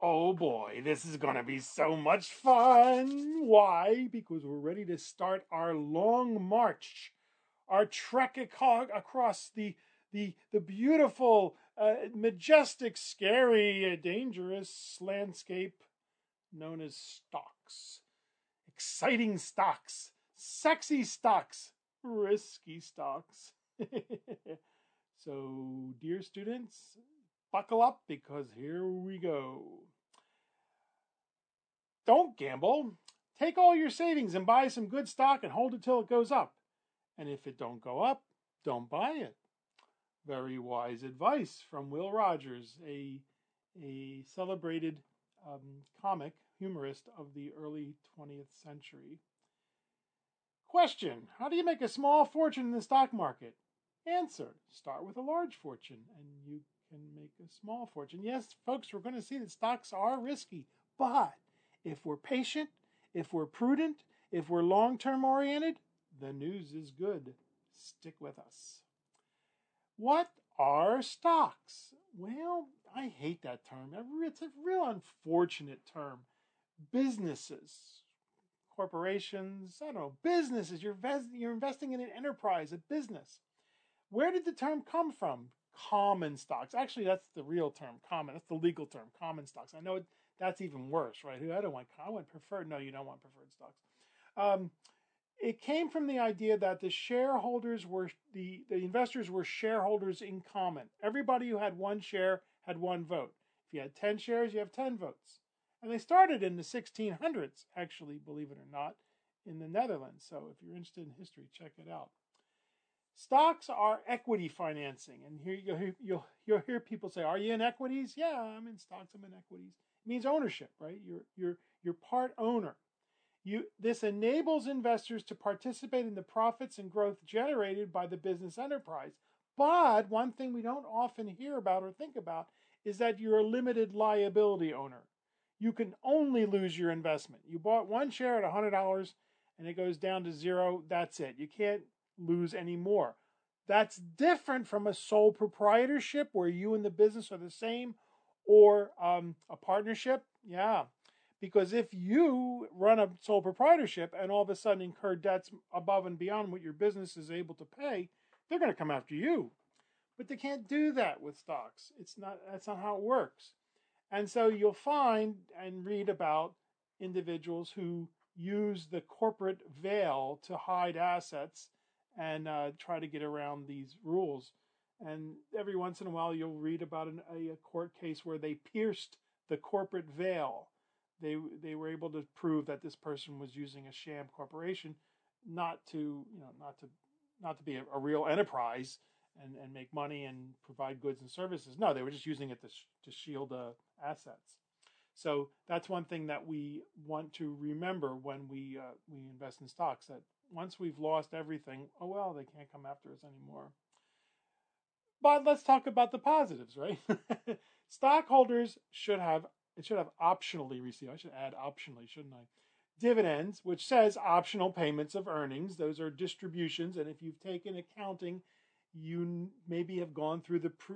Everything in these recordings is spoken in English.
Oh boy, this is going to be so much fun. Why? Because we're ready to start our long march, our trek across the beautiful, majestic, scary, dangerous landscape known as stocks. Exciting stocks, sexy stocks, risky stocks. So, dear students, buckle up because here we go. Don't gamble. Take all your savings and buy some good stock and hold it till it goes up. And if it don't go up, don't buy it. Very wise advice from Will Rogers, a celebrated comic humorist of the early 20th century. Question: how do you make a small fortune in the stock market? Answer: start with a large fortune and you can make a small fortune. Yes, folks, we're going to see that stocks are risky, but if we're patient, if we're prudent, if we're long term oriented, the news is good. Stick with us. What are stocks? Well, I hate that term. It's a real unfortunate term. Businesses, corporations, I don't know, businesses. You're investing in an enterprise, a business. Where did the term come from? Common stocks. Actually, that's the real term, common. That's the legal term, common stocks. I know that's even worse, right? I don't want. I want preferred. No, you don't want preferred stocks. Um, it came from the idea that the shareholders were the investors were shareholders in common. Everybody who had one share had one vote. If you had 10 shares, you have 10 votes. And they started in the 1600s, actually, believe it or not, in the Netherlands. So if you're interested in history, check it out. Stocks are equity financing, and here you'll hear people say, "Are you in equities?" Yeah, I'm in stocks. I'm in equities. It means ownership, right? You're part owner. This enables investors to participate in the profits and growth generated by the business enterprise. But one thing we don't often hear about or think about is that you're a limited liability owner. You can only lose your investment. You bought one share at $100 and it goes down to zero. That's it. You can't lose any more. That's different from a sole proprietorship where you and the business are the same, or a partnership. Yeah, because if you run a sole proprietorship and all of a sudden incur debts above and beyond what your business is able to pay, they're going to come after you. But they can't do that with stocks. That's not how it works. And so you'll find and read about individuals who use the corporate veil to hide assets and try to get around these rules. And every once in a while, you'll read about a court case where they pierced the corporate veil. They were able to prove that this person was using a sham corporation, not to be a real enterprise and make money and provide goods and services. No, they were just using it to shield assets. So that's one thing that we want to remember when we invest in stocks. That once we've lost everything, oh well, they can't come after us anymore. But let's talk about the positives, right? Stockholders should have optionally received. I should add optionally, shouldn't I? Dividends, which says optional payments of earnings. Those are distributions, and if you've taken accounting, you maybe have gone through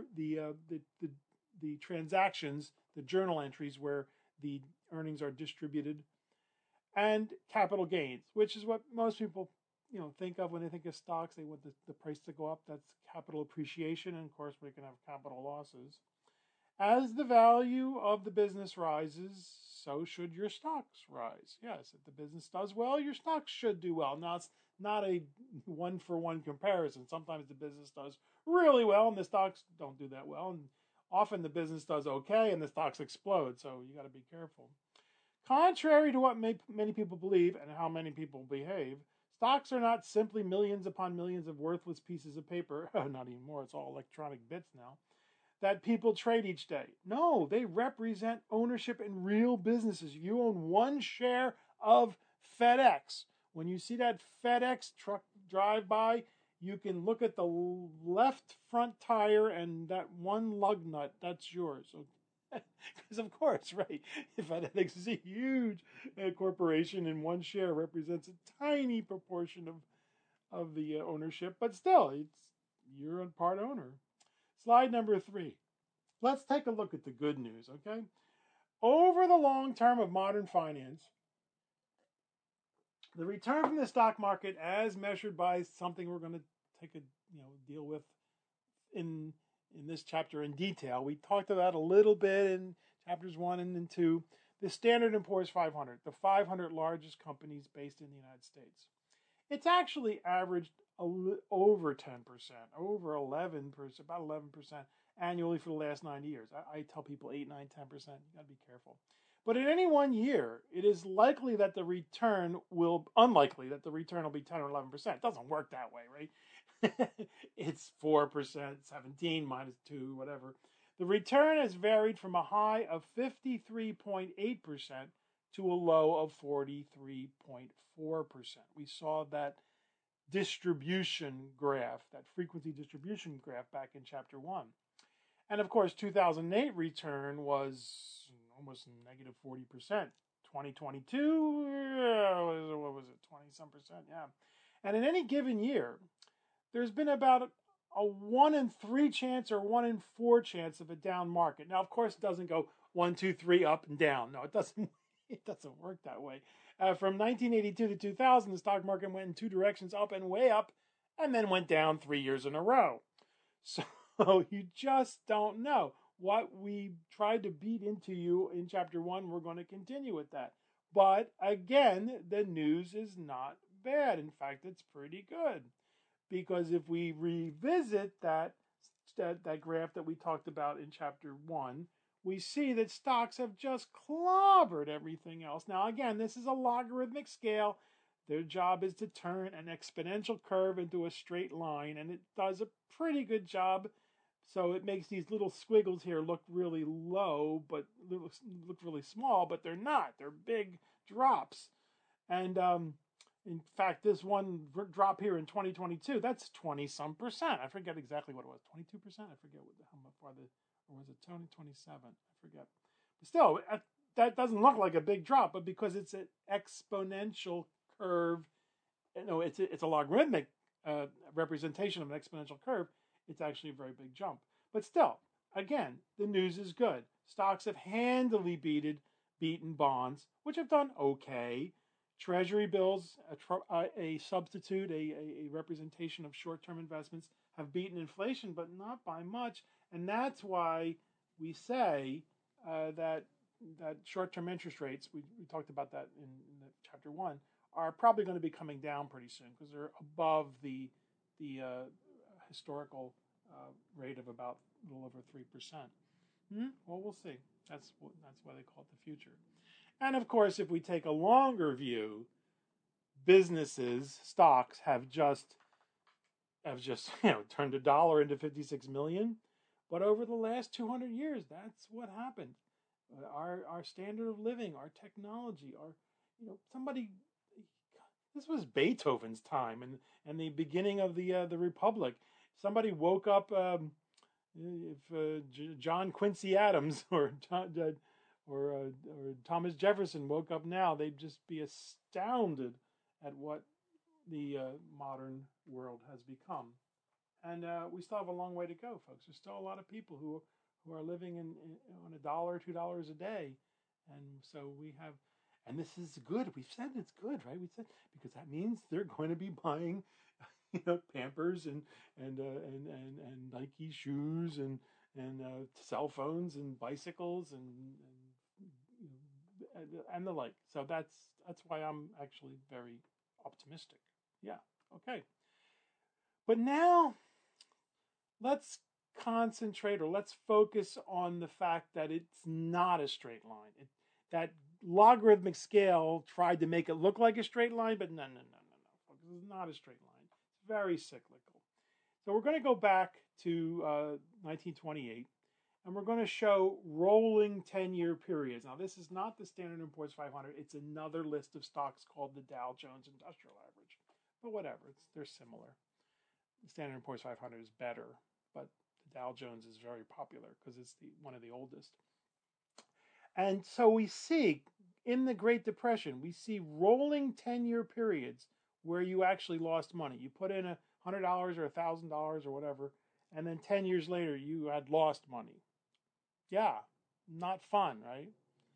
the transactions, the journal entries where the earnings are distributed, and capital gains, which is what most people think of when they think of stocks. They want the price to go up. That's capital appreciation, and of course we can have capital losses. As the value of the business rises, so should your stocks rise. Yes, if the business does well, your stocks should do well. Now, it's not a one for one comparison. Sometimes the business does really well and the stocks don't do that well. And often the business does okay and the stocks explode. So you got to be careful. Contrary to what many people believe and how many people behave, stocks are not simply millions upon millions of worthless pieces of paper. Not anymore. It's all electronic bits now that people trade each day. No, they represent ownership in real businesses. You own one share of FedEx. When you see that FedEx truck drive by, you can look at the left front tire and that one lug nut, that's yours. Because of course, right, FedEx is a huge corporation and one share represents a tiny proportion of the ownership, but still, you're a part owner. Slide number 3. Let's take a look at the good news, okay? over the long term of modern finance, the return from the stock market, as measured by something we're going to take a deal with in this chapter in detail. We talked about a little bit in chapters 1 and 2. The Standard & Poor's 500, the 500 largest companies based in the United States. It's actually averaged over 10%, over 11%, about 11% annually for the last 90 years. I tell people 8, 9, 10%. You got to be careful. But in any one year, it is unlikely that the return will be 10 or 11%. It doesn't work that way, right? It's 4%, 17 minus 2, whatever. The return has varied from a high of 53.8% to a low of 43.4%. We saw that distribution graph, that frequency distribution graph back in chapter 1. And of course, 2008 return was almost negative 40%. 2022, what was it, 20-some%? Yeah. And in any given year, there's been about a 1 in 3 chance or 1 in 4 chance of a down market. Now, of course, it doesn't go 1, 2, 3 up and down. No, it doesn't. It doesn't work that way. From 1982 to 2000, the stock market went in 2 directions, up and way up, and then went down 3 years in a row. So you just don't know. What we tried to beat into you in chapter 1, we're going to continue with that. But again, the news is not bad. In fact, it's pretty good. Because if we revisit that graph that we talked about in chapter 1, we see that stocks have just clobbered everything else. Now, again, this is a logarithmic scale. Their job is to turn an exponential curve into a straight line, and it does a pretty good job. So it makes these little squiggles here look really low, but look really small, but they're not. They're big drops. And in fact, this one drop here in 2022, that's 20-some%. I forget exactly what it was, 22%? I forget how far or was it 27? I forget. But still, that doesn't look like a big drop, but because it's an exponential curve, it's a logarithmic representation of an exponential curve, it's actually a very big jump. But still, again, the news is good. Stocks have handily beaten bonds, which have done okay. Treasury bills, a substitute, a representation of short-term investments, have beaten inflation, but not by much. And that's why we say that short-term interest rates, we talked about that in chapter 1, are probably going to be coming down pretty soon because they're above the historical rate of about a little over 3%. Well, we'll see. That's why they call it the future. And of course, if we take a longer view, businesses, stocks have just turned $1 into 56 million. But over the last 200 years, that's what happened. Our standard of living, our technology, this was Beethoven's time and the beginning of the Republic. Somebody woke up, if John Quincy Adams or Thomas Jefferson woke up now, they'd just be astounded at what the modern world has become. And we still have a long way to go, folks. There's still a lot of people who are living on $1, $2 a day. And so we have, and this is good. We've said it's good, right? We said, because that means they're going to be buying, Pampers and Nike shoes and cell phones and bicycles and the like. So that's why I'm actually very optimistic. Yeah. Okay. But now let's concentrate, or let's focus on the fact that it's not a straight line. That logarithmic scale tried to make it look like a straight line, but no. It's not a straight line. It's very cyclical. So we're going to go back to 1928, and we're going to show rolling 10-year periods. Now, this is not the Standard & Poor's 500. It's another list of stocks called the Dow Jones Industrial Average. But whatever, they're similar. The Standard & Poor's 500 is better, but the Dow Jones is very popular because it's one of the oldest. And so we see, in the Great Depression, we see rolling 10-year periods where you actually lost money. You put in $100 or $1,000 or whatever, and then 10 years later, you had lost money. Yeah, not fun, right?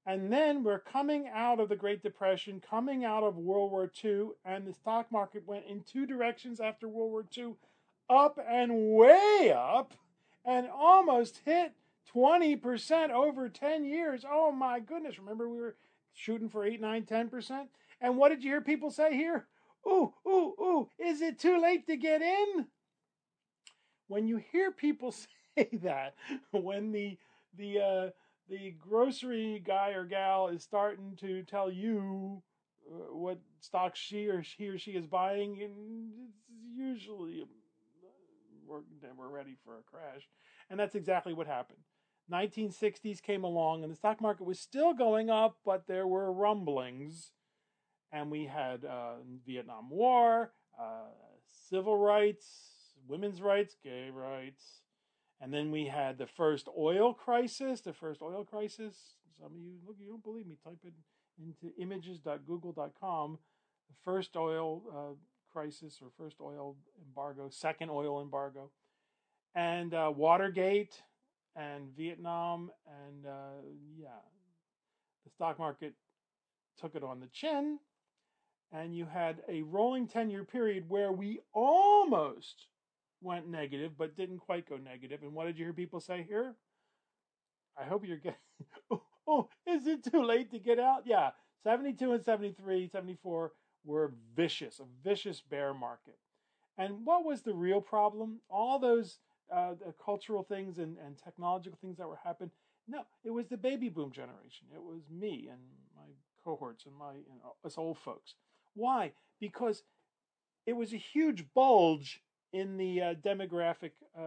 And then we're coming out of the Great Depression, coming out of World War II, and the stock market went in two directions after World War II, up and way up, and almost hit 20% over 10 years. Oh my goodness. Remember, we were shooting for 8, 9, 10%? And what did you hear people say here? Ooh, ooh, ooh, is it too late to get in? When you hear people say that, when the grocery guy or gal is starting to tell you what stock he or she is buying, and it's usually we're ready for a crash, and that's exactly what happened. 1960s came along, and the stock market was still going up, but there were rumblings, and we had Vietnam War, civil rights, women's rights, gay rights, and then we had the first oil crisis. Some of you, look, you don't believe me, type it into images.google.com. The first oil crisis, or first oil embargo, second oil embargo, and Watergate, and Vietnam, and yeah, the stock market took it on the chin, and you had a rolling 10-year period where we almost went negative, but didn't quite go negative. And what did you hear people say here? I hope you're getting, oh, is it too late to get out? Yeah, 72 and 73, 74 were a vicious bear market. And what was the real problem? All those cultural things and technological things that were happening. No, it was the baby boom generation. It was me and my cohorts and us old folks. Why? Because it was a huge bulge in the demographic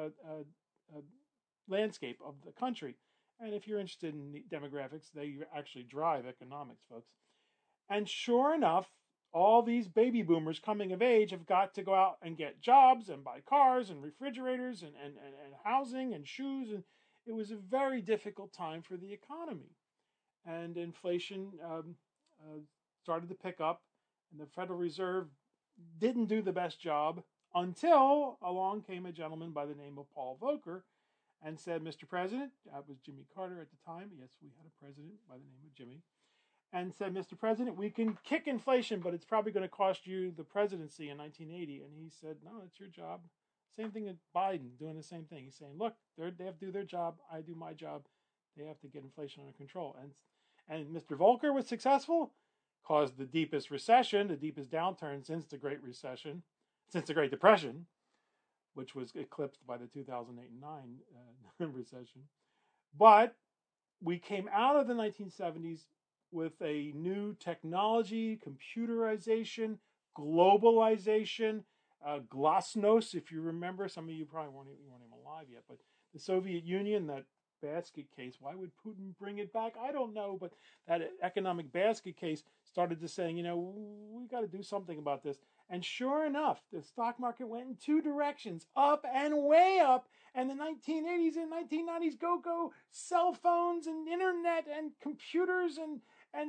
landscape of the country. And if you're interested in the demographics, they actually drive economics, folks. And sure enough, all these baby boomers coming of age have got to go out and get jobs and buy cars and refrigerators and housing and shoes. And it was a very difficult time for the economy. And inflation started to pick up, and the Federal Reserve didn't do the best job until along came a gentleman by the name of Paul Volcker and said, Mr. President, that was Jimmy Carter at the time. Yes, we had a president by the name of Jimmy. And said, Mr. President, we can kick inflation, but it's probably going to cost you the presidency in 1980. And he said, no, it's your job. Same thing with Biden doing the same thing. He's saying, look, they have to do their job. I do my job. They have to get inflation under control. And Mr. Volcker was successful, caused the deepest recession, the deepest downturn since the Great Recession, since the Great Depression, which was eclipsed by the 2008 and 9 recession. But we came out of the 1970s with a new technology, computerization, globalization, glasnost, if you remember. Some of you probably weren't even alive yet, but the Soviet Union, that basket case, why would Putin bring it back? I don't know, but that economic basket case started to saying, we got to do something about this. And sure enough, the stock market went in two directions, up and way up. And the 1980s and 1990s, go cell phones and internet and computers and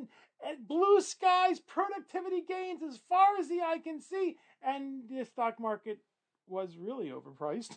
blue skies, productivity gains as far as the eye can see. And the stock market was really overpriced.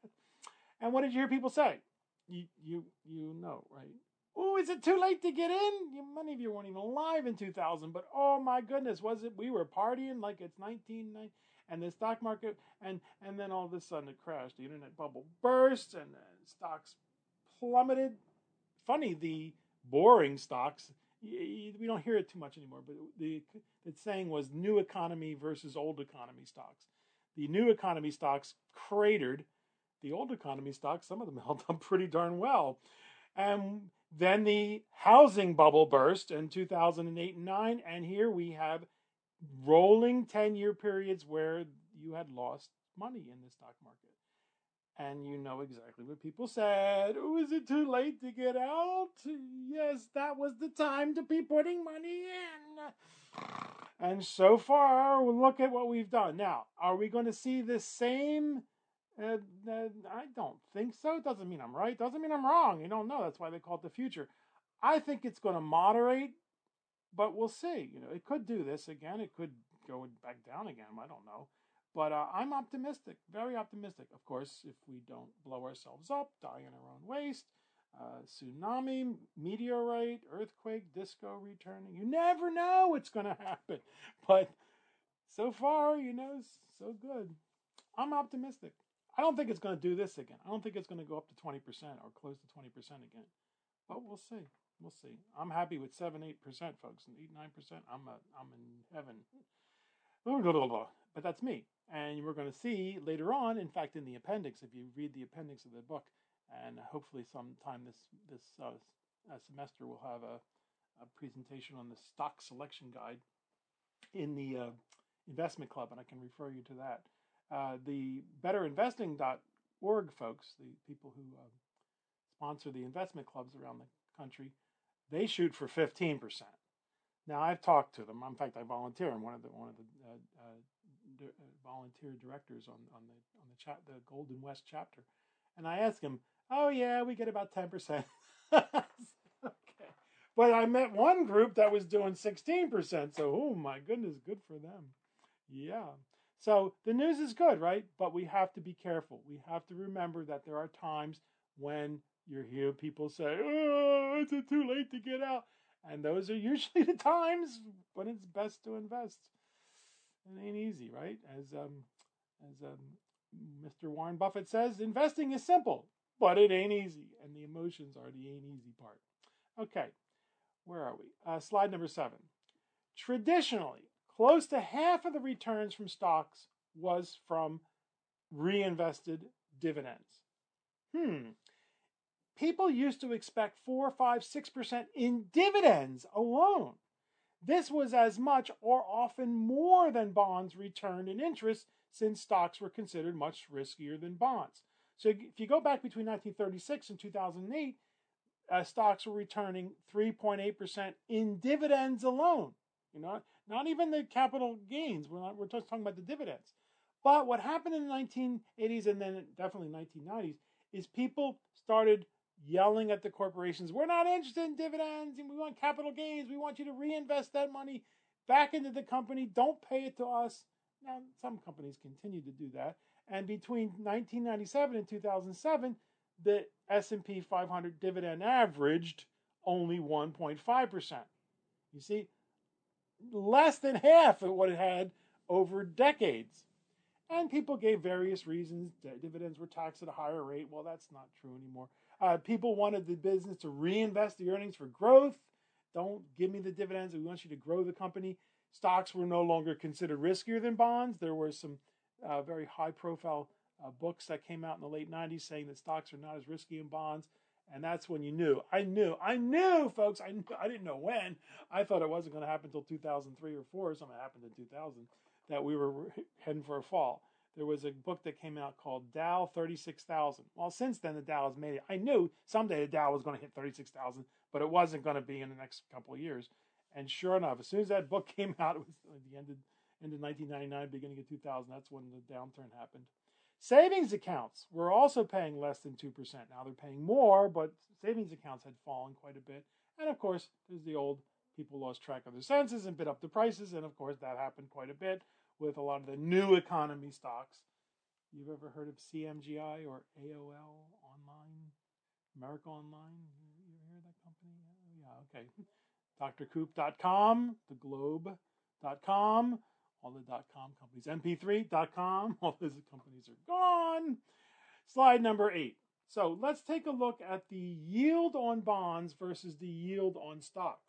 And what did you hear people say? You know, right? Oh, is it too late to get in? Many of you weren't even alive in 2000, but oh my goodness, was it? We were partying like it's 1990, and the stock market, and then all of a sudden it crashed. The internet bubble burst, and stocks plummeted. Funny, the boring stocks, we don't hear it too much anymore, but the saying was new economy versus old economy stocks. The new economy stocks cratered. The old economy stocks, some of them held up pretty darn well. And then the housing bubble burst in 2008 and 9, and here we have rolling 10-year periods where you had lost money in the stock market. And you know exactly what people said. Oh, is it too late to get out? Yes, that was the time to be putting money in. And so far, look at what we've done. Now, are we going to see the same? I don't think so. It doesn't mean I'm right. Doesn't mean I'm wrong. You don't know. That's why they call it the future. I think it's going to moderate, but we'll see. It could do this again. It could go back down again. I don't know. But I'm optimistic, very optimistic. Of course, if we don't blow ourselves up, die in our own waste, Tsunami, meteorite, earthquake, disco returning. You never know what's going to happen. But so far, so good. I'm optimistic. I don't think it's going to do this again. I don't think it's going to go up to 20% or close to 20% again. But we'll see. We'll see. I'm happy with 7-8%, folks, and 8-9%. I'm in heaven. But that's me. And we're going to see later on, in fact, in the appendix, if you read the appendix of the book, and hopefully sometime this semester we'll have a presentation on the stock selection guide in the investment club, and I can refer you to that. The betterinvesting.org folks, the people who sponsor the investment clubs around the country, they shoot for 15%. Now I've talked to them. In fact, I volunteer. I'm one of the volunteer directors on the Golden West chapter, and I asked him, "Oh yeah, we get about 10%." Okay, but I met one group that was doing 16%. So, oh my goodness, good for them. Yeah. So the news is good, right? But we have to be careful. We have to remember that there are times when you hear people say, "Oh, is it too late to get out?" And those are usually the times when it's best to invest. It ain't easy, right? As Mr. Warren Buffett says, investing is simple, but it ain't easy. And the emotions are the ain't easy part. Okay, where are we? Slide number 7. Traditionally, close to half of the returns from stocks was from reinvested dividends. People used to expect 4, 5, 6% in dividends alone. This was as much or often more than bonds returned in interest, since stocks were considered much riskier than bonds. So if you go back between 1936 and 2008, stocks were returning 3.8% in dividends alone. Not even the capital gains. We're just talking about the dividends. But what happened in the 1980s and then definitely 1990s is people started yelling at the corporations, "We're not interested in dividends, and we want capital gains. We want you to reinvest that money back into the company. Don't pay it to us." Now, some companies continue to do that. And between 1997 and 2007, the S&P 500 dividend averaged only 1.5%. You see, less than half of what it had over decades. And people gave various reasons. Dividends were taxed at a higher rate. Well, that's not true anymore. People wanted the business to reinvest the earnings for growth. Don't give me the dividends. We want you to grow the company. Stocks were no longer considered riskier than bonds. There were some very high-profile books that came out in the late 90s saying that stocks are not as risky as bonds. And that's when you knew. I knew, folks. I didn't know when. I thought it wasn't going to happen until 2003 or 4. Something happened in 2000 that we were heading for a fall. There was a book that came out called Dow 36,000. Well, since then, the Dow has made it. I knew someday the Dow was going to hit 36,000, but it wasn't going to be in the next couple of years. And sure enough, as soon as that book came out, it was the end of 1999, beginning of 2000. That's when the downturn happened. Savings accounts were also paying less than 2%. Now they're paying more, but savings accounts had fallen quite a bit. And of course, there's the old people lost track of their senses and bid up the prices. And of course, that happened quite a bit with a lot of the new economy stocks. You've ever heard of CMGI or AOL Online? America Online? You ever hear of that company? Yeah, okay. drcoop.com, theglobe.com, all the .com companies, mp3.com, all those companies are gone. Slide number 8. So let's take a look at the yield on bonds versus the yield on stocks.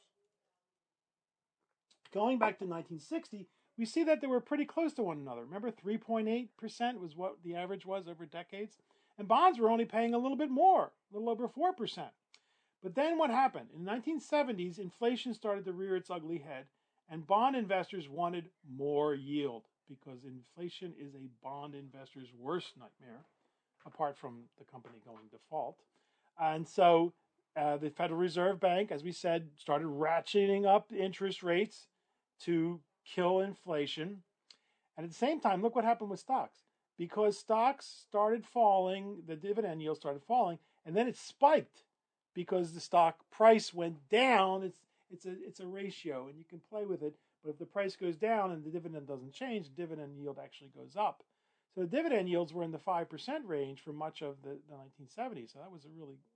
Going back to 1960, we see that they were pretty close to one another. Remember, 3.8% was what the average was over decades. And bonds were only paying a little bit more, a little over 4%. But then what happened? In the 1970s, inflation started to rear its ugly head, and bond investors wanted more yield because inflation is a bond investor's worst nightmare, apart from the company going default. And so the Federal Reserve Bank, as we said, started ratcheting up interest rates to kill inflation. And at the same time, look what happened with stocks. Because stocks started falling, the dividend yield started falling, and then it spiked because the stock price went down. It's a ratio, and you can play with it. But if the price goes down and the dividend doesn't change, the dividend yield actually goes up. So the dividend yields were in the 5% range for much of the 1970s. So that was a really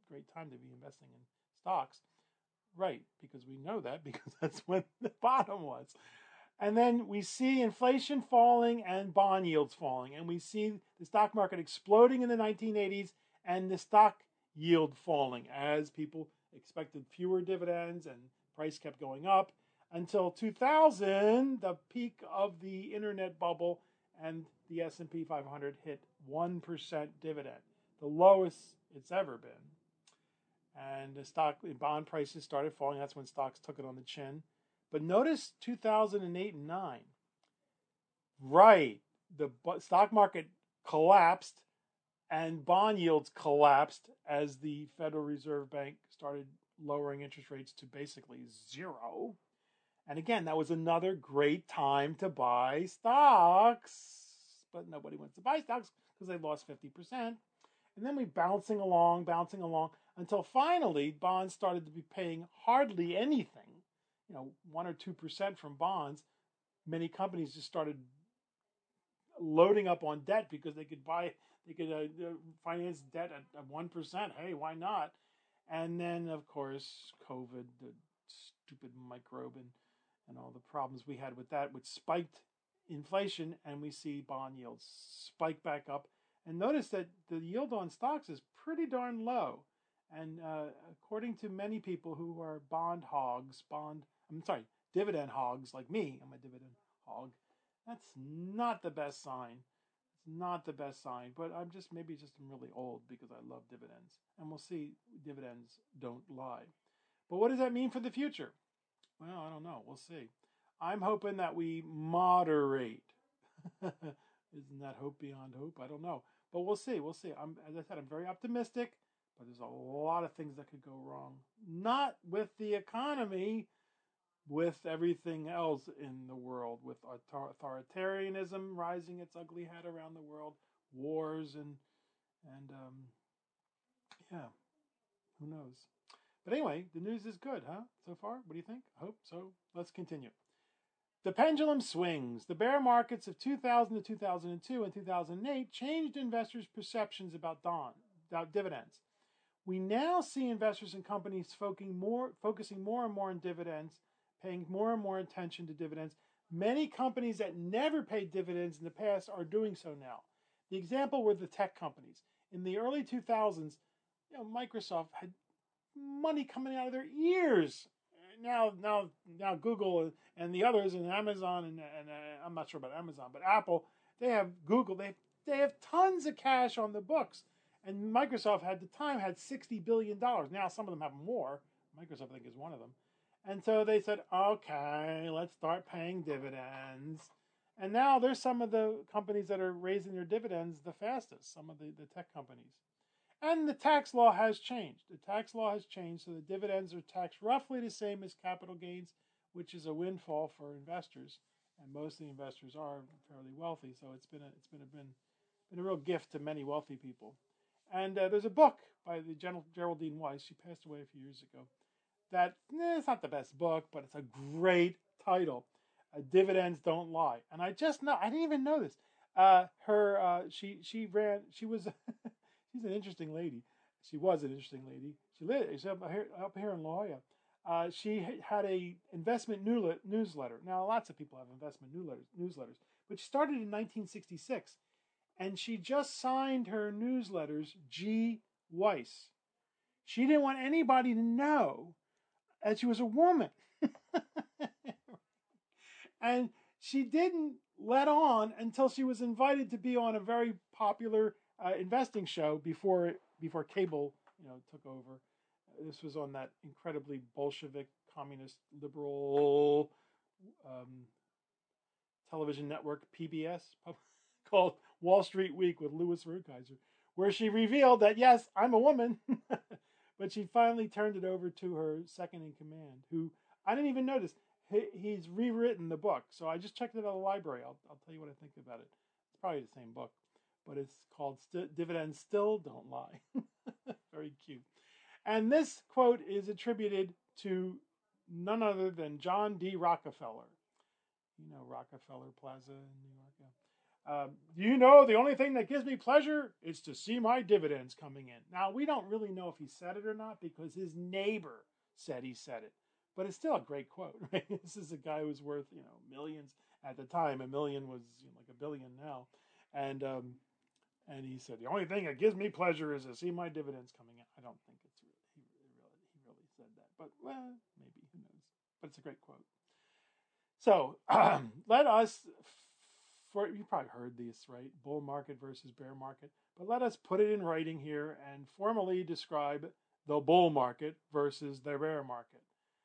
great time to be investing in stocks. Right, because we know that because that's when the bottom was. And then we see inflation falling and bond yields falling. And we see the stock market exploding in the 1980s and the stock yield falling as people expected fewer dividends and price kept going up until 2000, the peak of the internet bubble, and the S&P 500 hit 1% dividend, the lowest it's ever been. And the bond prices started falling. That's when stocks took it on the chin. But notice 2008 and 9. Right. The stock market collapsed and bond yields collapsed as the Federal Reserve Bank started lowering interest rates to basically zero. And again, that was another great time to buy stocks. But nobody wants to buy stocks because they lost 50%. And then we bouncing along, until finally bonds started to be paying hardly anything, 1 or 2% from bonds. Many companies just started loading up on debt because they could finance debt at 1%. Hey, why not? And then, of course, COVID, the stupid microbe, and all the problems we had with that, which spiked inflation, and we see bond yields spike back up. And notice that the yield on stocks is pretty darn low. And according to many people who are dividend hogs like me, I'm a dividend hog, that's not the best sign. It's not the best sign, but I'm really old because I love dividends. And we'll see, dividends don't lie. But what does that mean for the future? Well, I don't know. We'll see. I'm hoping that we moderate. Isn't that hope beyond hope? I don't know. But we'll see. We'll see. As I said, I'm very optimistic, but there's a lot of things that could go wrong. Not with the economy, with everything else in the world, with authoritarianism rising its ugly head around the world, wars, and who knows? But anyway, the news is good, huh? So far, what do you think? I hope so. Let's continue. The pendulum swings. The bear markets of 2000 to 2002 and 2008 changed investors' perceptions about dividends. We now see investors and companies focusing more and more on dividends, paying more and more attention to dividends. Many companies that never paid dividends in the past are doing so now. The example were the tech companies. In the early 2000s, Microsoft had money coming out of their ears. Now Google and the others, and Amazon, and I'm not sure about Amazon, but Apple, they have Google. They have tons of cash on the books. And Microsoft at the time had $60 billion. Now some of them have more. Microsoft, I think, is one of them. And so they said, okay, let's start paying dividends. And now there's some of the companies that are raising their dividends the fastest, some of the tech companies. And the tax law has changed. The tax law has changed, so the dividends are taxed roughly the same as capital gains, which is a windfall for investors. And most of the investors are fairly wealthy, so it's been a real gift to many wealthy people. And there's a book by the Geraldine Weiss. She passed away a few years ago. It's not the best book, but it's a great title. Dividends Don't Lie. And I didn't even know this. She's an interesting lady. She was an interesting lady. She's up here in La Jolla. She had a investment newsletter. Now, lots of people have investment newsletters, but she started in 1966, and she just signed her newsletters G. Weiss. She didn't want anybody to know that she was a woman. And she didn't let on until she was invited to be on a very popular investing show before cable took over. This was on that incredibly Bolshevik, communist, liberal television network, PBS, called Wall Street Week with Louis Rukeyser, where she revealed that, yes, I'm a woman. But she finally turned it over to her second in command, who I didn't even notice. He's rewritten the book. So I just checked it out of the library. I'll tell you what I think about it. It's probably the same book, but it's called Dividends Still Don't Lie. Very cute. And this quote is attributed to none other than John D. Rockefeller. Rockefeller Plaza in New York. Do you know the only thing that gives me pleasure is to see my dividends coming in? Now, we don't really know if he said it or not because his neighbor said he said it. But it's still a great quote, right? This is a guy who's worth, millions at the time. A million was like a billion now. And and he said, the only thing that gives me pleasure is to see my dividends coming in. I don't think it's he really said that. But, well, maybe, who knows. But it's a great quote. So let us, you probably heard this, right? Bull market versus bear market. But let us put it in writing here and formally describe the bull market versus the bear market.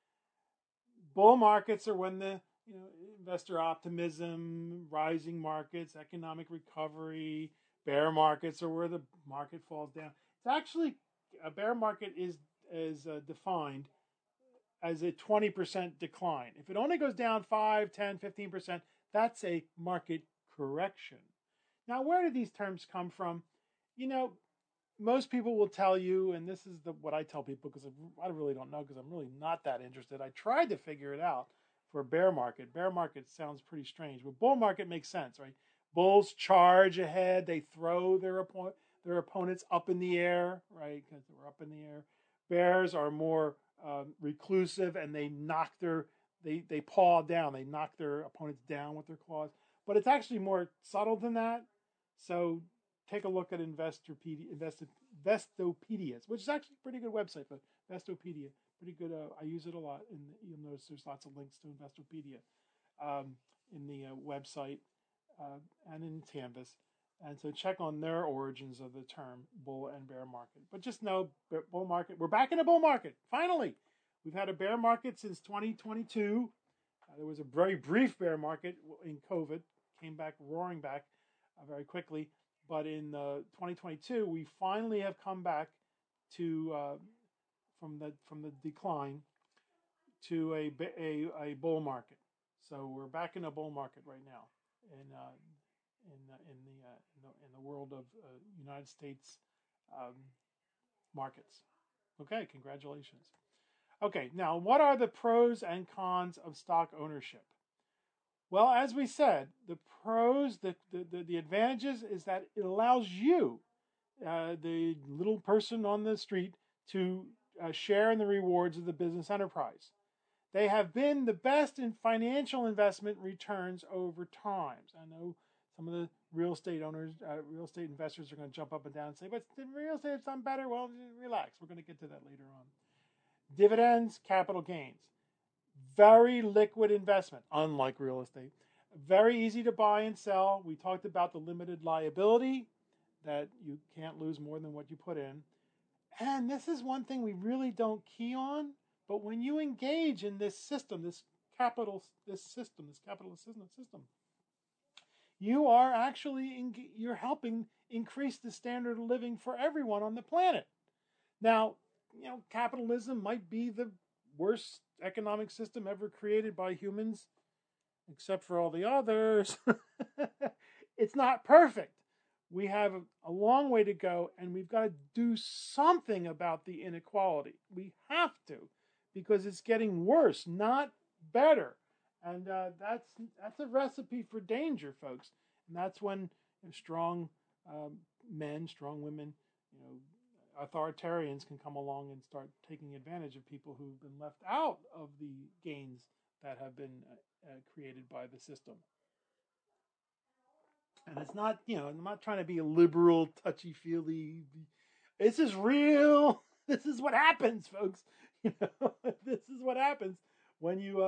Bull markets are when the investor optimism, rising markets, economic recovery. Bear markets are where the market falls down. It's actually a bear market is defined as a 20% decline. If it only goes down 5, 10, 15%, that's a market correction. Now, where do these terms come from? Most people will tell you, and this is what I tell people because I really don't know because I'm really not that interested. I tried to figure it out for bear market. Bear market sounds pretty strange, but bull market makes sense, right? Bulls charge ahead. They throw their opponents up in the air, right? Because they're up in the air. Bears are more reclusive, and they they paw down. They knock their opponents down with their claws. But it's actually more subtle than that. So take a look at Investopedias, which is actually a pretty good website. But Investopedia, pretty good. I use it a lot, and you'll notice there's lots of links to Investopedia in the website and in Canvas. And so check on their origins of the term bull and bear market. But just know, bull market, we're back in a bull market. Finally, we've had a bear market since 2022. There was a very brief bear market in COVID, came back roaring back very quickly. But in 2022, we finally have come back to from the decline to a bull market. So we're back in a bull market right now in the world of United States markets. Okay, congratulations. Okay, now what are the pros and cons of stock ownership? Well, as we said, the pros, the advantages is that it allows you, the little person on the street, to share in the rewards of the business enterprise. They have been the best in financial investment returns over time. I know some of the real estate owners, real estate investors are going to jump up and down and say, but real estate has done better. Well, relax. We're going to get to that later on. Dividends, capital gains. Very liquid investment, unlike real estate. Very easy to buy and sell. We talked about the limited liability, that you can't lose more than what you put in. And this is one thing we really don't key on, but when you engage in this system, this capitalist system, you are actually you're helping increase the standard of living for everyone on the planet. Now, capitalism might be the worst economic system ever created by humans, except for all the others. It's not perfect. We have a long way to go, and we've got to do something about the inequality. We have to, because it's getting worse, not better. And that's a recipe for danger, folks. And that's when strong men, strong women, authoritarians can come along and start taking advantage of people who've been left out of the gains that have been created by the system. And it's not, I'm not trying to be a liberal, touchy-feely. This is real. This is what happens, folks. This is what happens when you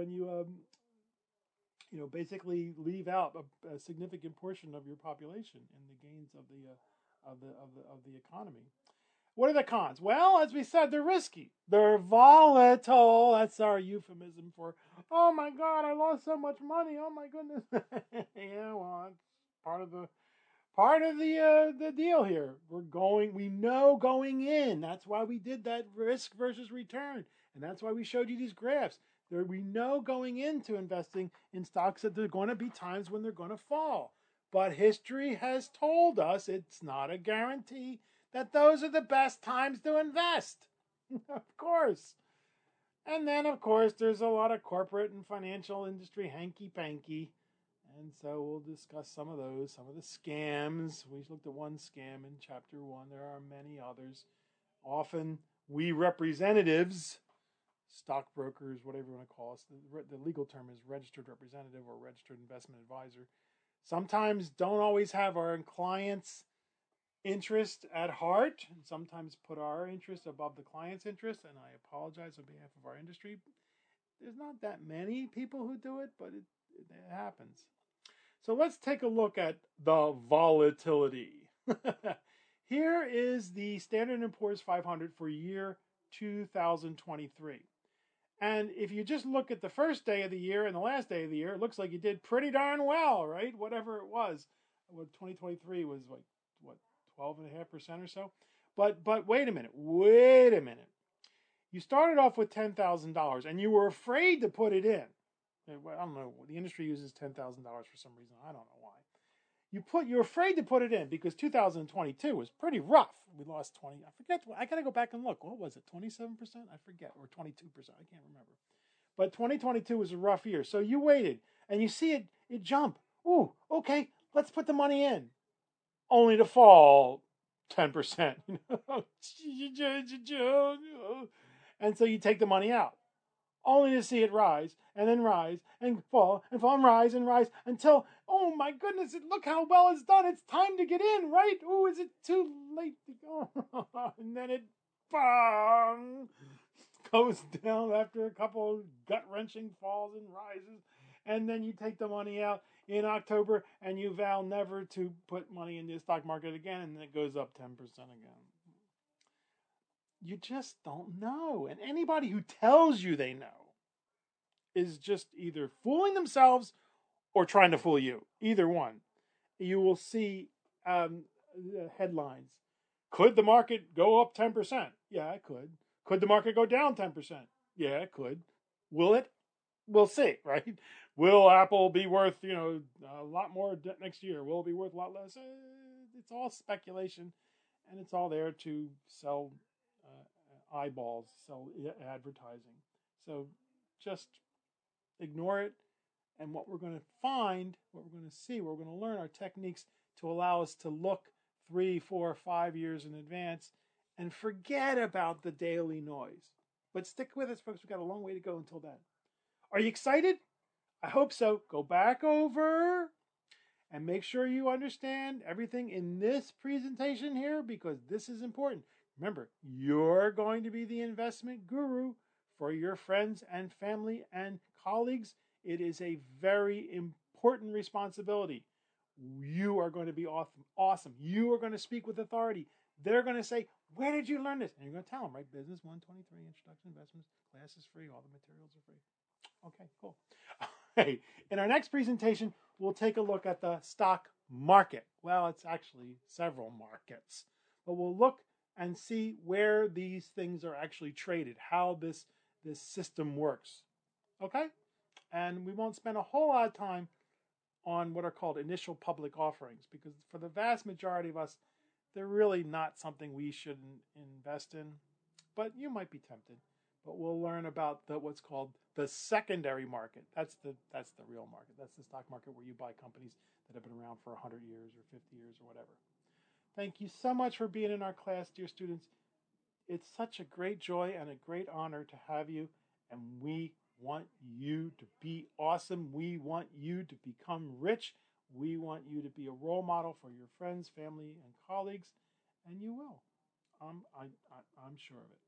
basically leave out a significant portion of your population in the gains of the economy. What are the cons? Well, as we said, they're risky. They're volatile. That's our euphemism for, oh my God, I lost so much money. Oh my goodness. Yeah, well, that's part of the deal here. We know going in. That's why we did that risk versus return. And that's why we showed you these graphs. We know going into investing in stocks that there are going to be times when they're going to fall. But history has told us it's not a guarantee that those are the best times to invest. Of course. And then, of course, there's a lot of corporate and financial industry hanky-panky. And so we'll discuss some of those, some of the scams. We looked at one scam in chapter 1. There are many others. Often we representatives, stockbrokers, whatever you want to call us, the legal term is registered representative or registered investment advisor, sometimes don't always have our clients' interest at heart, and sometimes put our interest above the client's interest. And I apologize on behalf of our industry. There's not that many people who do it, but it happens. So let's take a look at the volatility. Here is the Standard & Poor's 500 for year 2023. And if you just look at the first day of the year and the last day of the year, it looks like you did pretty darn well, right? Whatever it was. 2023 was like, what, 12.5% or so? But wait a minute. You started off with $10,000 and you were afraid to put it in. I don't know. The industry uses $10,000 for some reason. I don't know why. You're afraid to put it in because 2022 was pretty rough. We lost 20. I forget. I got to go back and look. What was it? 27%? I forget. Or 22%. I can't remember. But 2022 was a rough year. So you waited and you see it jump. Ooh, okay. Let's put the money in. Only to fall 10%. And so you take the money out, only to see it rise and fall and rise until, oh my goodness, look how well it's done. It's time to get in, right? Oh, is it too late to go? And then it bang, goes down after a couple of gut-wrenching falls and rises. And then you take the money out in October and you vow never to put money in the stock market again, and then it goes up 10% again. You just don't know. And anybody who tells you they know is just either fooling themselves or trying to fool you. Either one. You will see headlines. Could the market go up 10%? Yeah, it could. Could the market go down 10%? Yeah, it could. Will it? We'll see, right? Will Apple be worth, a lot more next year? Will it be worth a lot less? It's all speculation, and it's all there to sell eyeballs, sell advertising. So just ignore it. And what we're going to find, what we're going to see, we're going to learn our techniques to allow us to look 3, 4, 5 years in advance and forget about the daily noise. But stick with us, folks. We've got a long way to go until then. Are you excited? I hope so. Go back over and make sure you understand everything in this presentation here, because this is important. Remember, you're going to be the investment guru for your friends and family and colleagues. It is a very important responsibility. You are going to be awesome. You are going to speak with authority. They're going to say, where did you learn this? And you're going to tell them, right? Business 123, Introduction to Investments. Class is free. All the materials are free. Okay, cool. Hey, in our next presentation, we'll take a look at the stock market. Well, it's actually several markets. But we'll look and see where these things are actually traded, how this system works. Okay? And we won't spend a whole lot of time on what are called initial public offerings, because for the vast majority of us, they're really not something we should invest in. But you might be tempted. But we'll learn about what's called the secondary market. That's the real market. That's the stock market where you buy companies that have been around for 100 years or 50 years or whatever. Thank you so much for being in our class, dear students. It's such a great joy and a great honor to have you, and we want you to be awesome. We want you to become rich. We want you to be a role model for your friends, family, and colleagues, and you will. I'm sure of it.